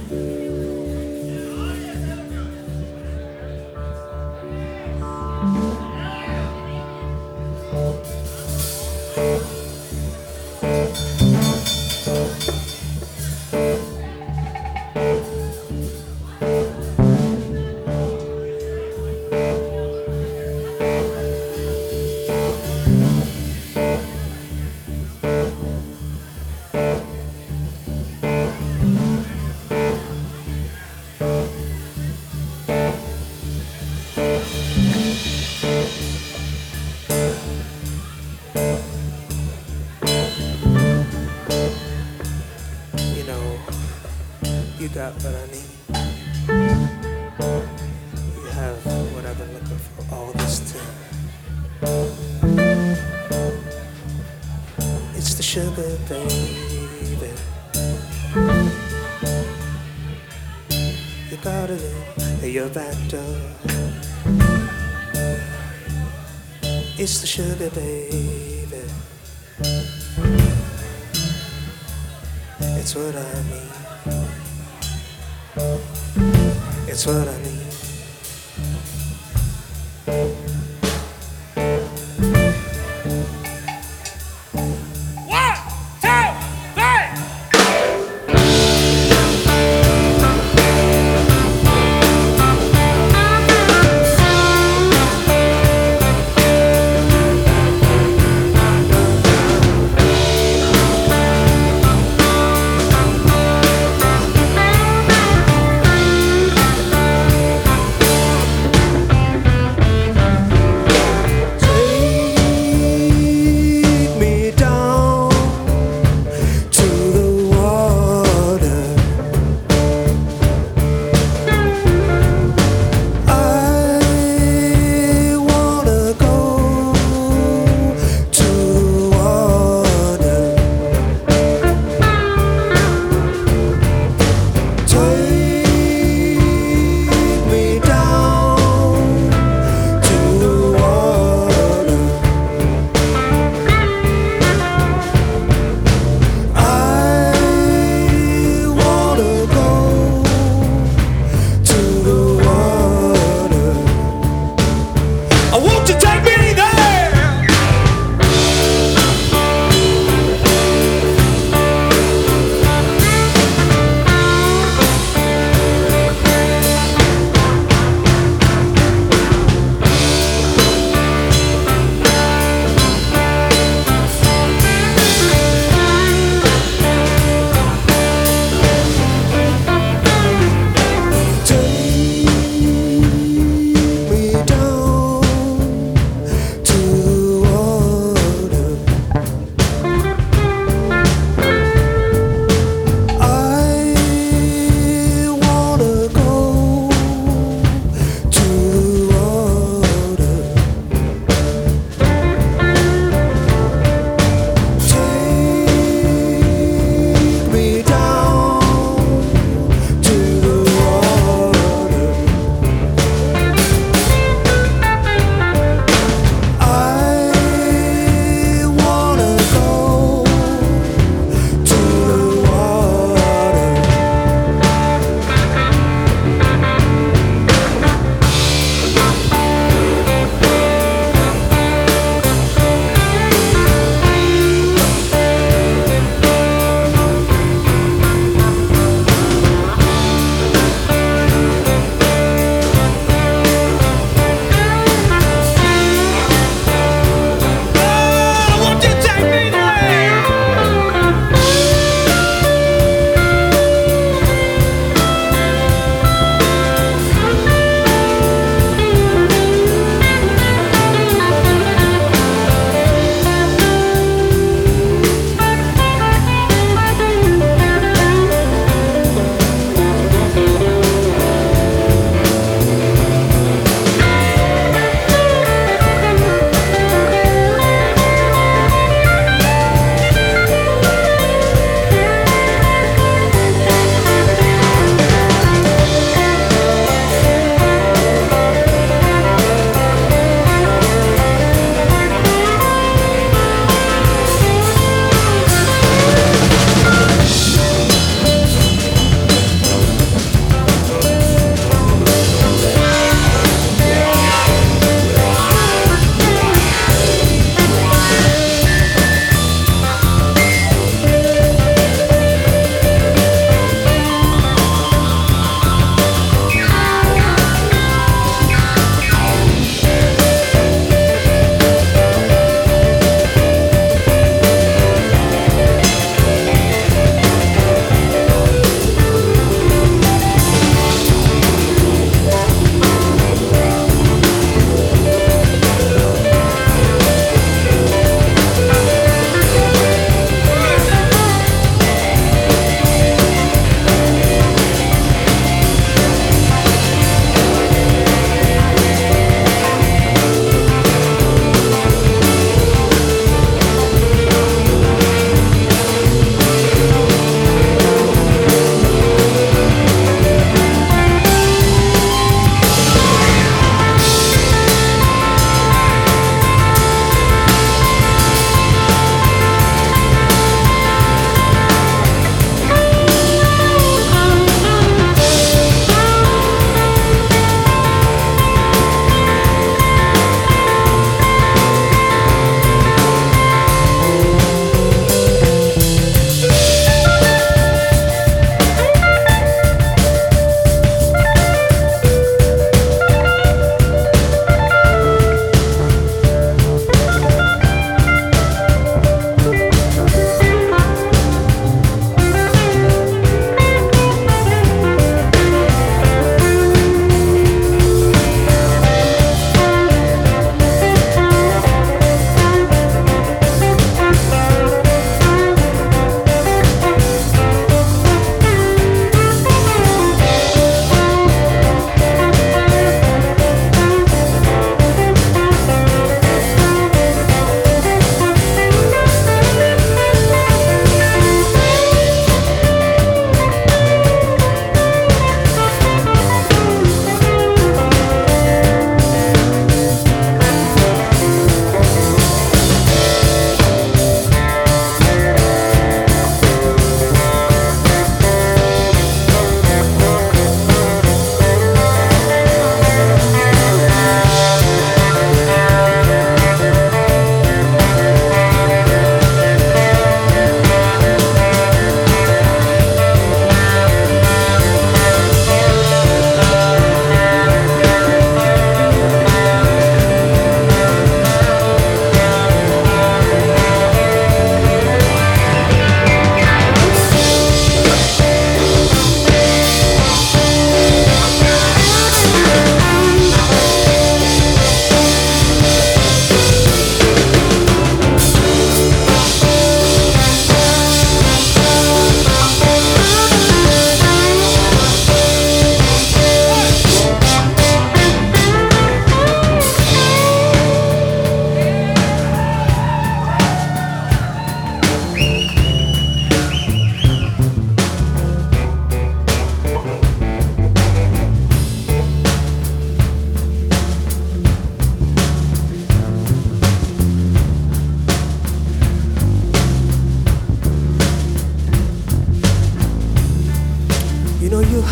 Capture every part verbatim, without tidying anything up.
You know, you got what I need. You have what I've been looking for all this time. It's the sugar, baby. You got it in your back door. It's the sugar, baby. It's what I need. It's what I need.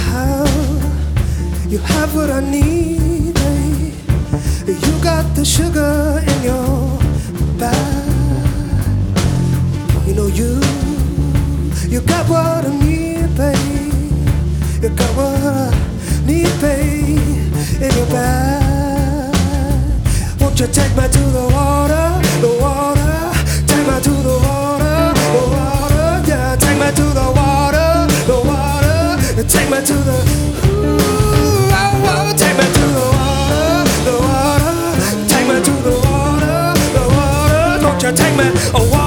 have, you have what I need, babe. You got the sugar in your bag. You know you, you got what I need, babe. You got what I need, babe, in your bag. Won't you take me to the water, the water? Take me to the water, the water. Yeah, take me to the water, the water. Take me to the, ooh, oh, oh. Take me to the water, the water. Take me to the water, the water. Won't you take me away?